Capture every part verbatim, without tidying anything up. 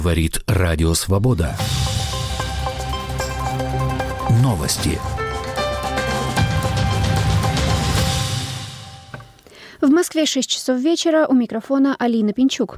Говорит Радио Свобода. Новости. В Москве шесть часов вечера. У микрофона Алина Пинчук.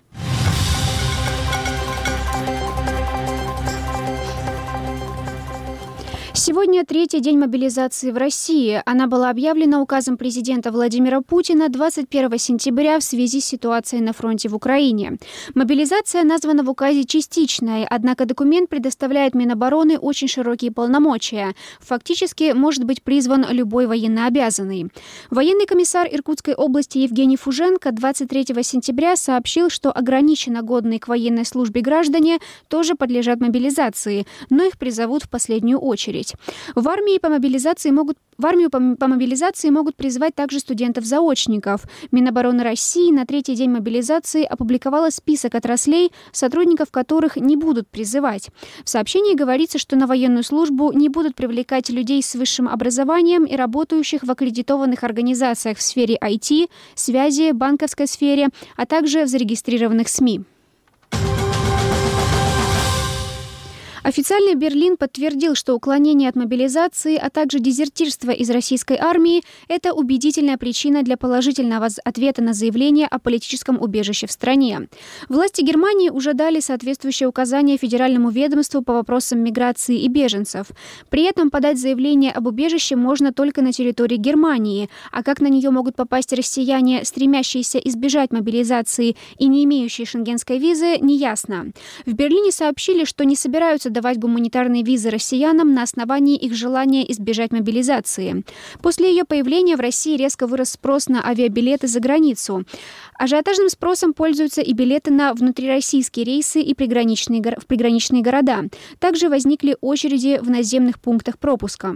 Сегодня третий день мобилизации в России. Она была объявлена указом президента Владимира Путина двадцать первого сентября в связи с ситуацией на фронте в Украине. Мобилизация названа в указе частичной, однако документ предоставляет Минобороны очень широкие полномочия. Фактически может быть призван любой военнообязанный. Военный комиссар Иркутской области Евгений Фуженко двадцать третьего сентября сообщил, что ограниченно годные к военной службе граждане тоже подлежат мобилизации, но их призовут в последнюю очередь. В армии по мобилизации могут В армию по, по мобилизации могут призвать также студентов-заочников. Минобороны России на третий день мобилизации опубликовала список отраслей, сотрудников которых не будут призывать. В сообщении говорится, что на военную службу не будут привлекать людей с высшим образованием и работающих в аккредитованных организациях в сфере ай ти, связи, банковской сфере, а также в зарегистрированных СМИ. Официальный Берлин подтвердил, что уклонение от мобилизации, а также дезертирство из российской армии – это убедительная причина для положительного ответа на заявление о политическом убежище в стране. Власти Германии уже дали соответствующее указание Федеральному ведомству по вопросам миграции и беженцев. При этом подать заявление об убежище можно только на территории Германии, а как на нее могут попасть россияне, стремящиеся избежать мобилизации и не имеющие шенгенской визы, неясно. В Берлине сообщили, что не собираются давать гуманитарные визы россиянам на основании их желания избежать мобилизации. После ее появления в России резко вырос спрос на авиабилеты за границу. Ажиотажным спросом пользуются и билеты на внутрироссийские рейсы и приграничные, в приграничные города. Также возникли очереди в наземных пунктах пропуска.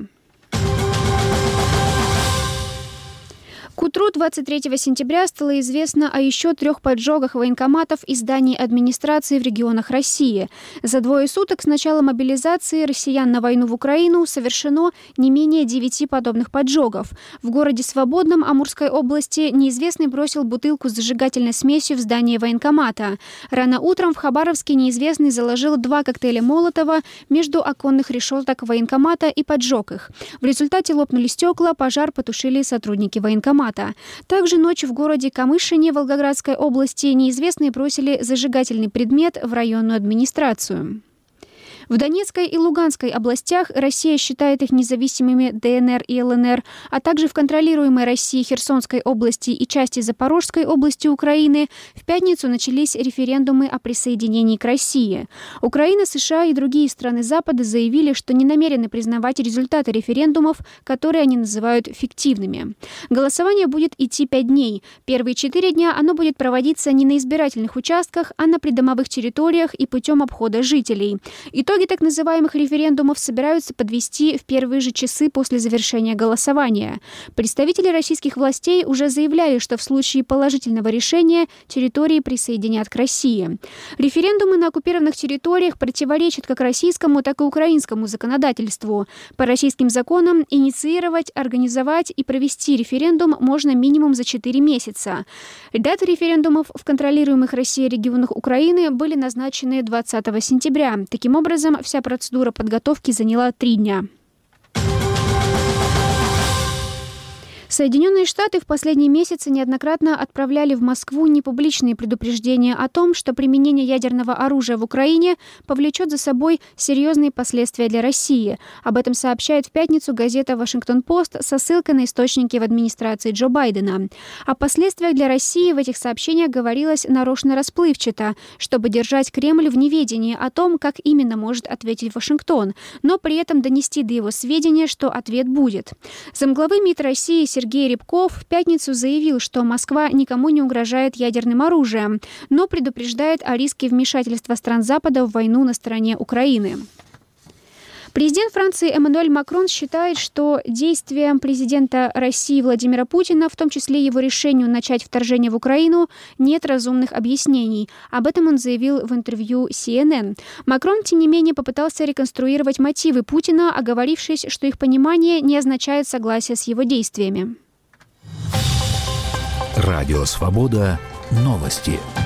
К утру двадцать третьего сентября стало известно о еще трех поджогах военкоматов и зданий администрации в регионах России. За двое суток с начала мобилизации россиян на войну в Украину совершено не менее девяти подобных поджогов. В городе Свободном Амурской области неизвестный бросил бутылку с зажигательной смесью в здание военкомата. Рано утром в Хабаровске неизвестный заложил два коктейля Молотова между оконных решеток военкомата и поджег их. В результате лопнули стекла, пожар потушили сотрудники военкомата. Также ночью в городе Камышине Волгоградской области неизвестные бросили зажигательный предмет в районную администрацию. В Донецкой и Луганской областях Россия считает их независимыми дэ эн эр и эл эн эр, а также в контролируемой Россией Херсонской области и части Запорожской области Украины в пятницу начались референдумы о присоединении к России. Украина, США и другие страны Запада заявили, что не намерены признавать результаты референдумов, которые они называют фиктивными. Голосование будет идти пять дней. Первые четыре дня оно будет проводиться не на избирательных участках, а на придомовых территориях и путем обхода жителей. Итоги так называемых референдумов собираются подвести в первые же часы после завершения голосования. Представители российских властей уже заявляли, что в случае положительного решения территории присоединят к России. Референдумы на оккупированных территориях противоречат как российскому, так и украинскому законодательству. По российским законам инициировать, организовать и провести референдум можно минимум за четыре месяца. Даты референдумов в контролируемых Россией регионах Украины были назначены двадцатого сентября. Таким образом, вся процедура подготовки заняла три дня. Соединенные Штаты в последние месяцы неоднократно отправляли в Москву непубличные предупреждения о том, что применение ядерного оружия в Украине повлечет за собой серьезные последствия для России. Об этом сообщает в пятницу газета «Вашингтон-Пост» со ссылкой на источники в администрации Джо Байдена. О последствиях для России в этих сообщениях говорилось нарочно расплывчато, чтобы держать Кремль в неведении о том, как именно может ответить Вашингтон, но при этом донести до его сведения, что ответ будет. Замглавы МИД России Сергей Сергей Рябков в пятницу заявил, что Москва никому не угрожает ядерным оружием, но предупреждает о риске вмешательства стран Запада в войну на стороне Украины. Президент Франции Эммануэль Макрон считает, что действиям президента России Владимира Путина, в том числе его решению начать вторжение в Украину, нет разумных объяснений. Об этом он заявил в интервью си эн эн. Макрон, тем не менее, попытался реконструировать мотивы Путина, оговорившись, что их понимание не означает согласие с его действиями. Радио «Свобода». Новости.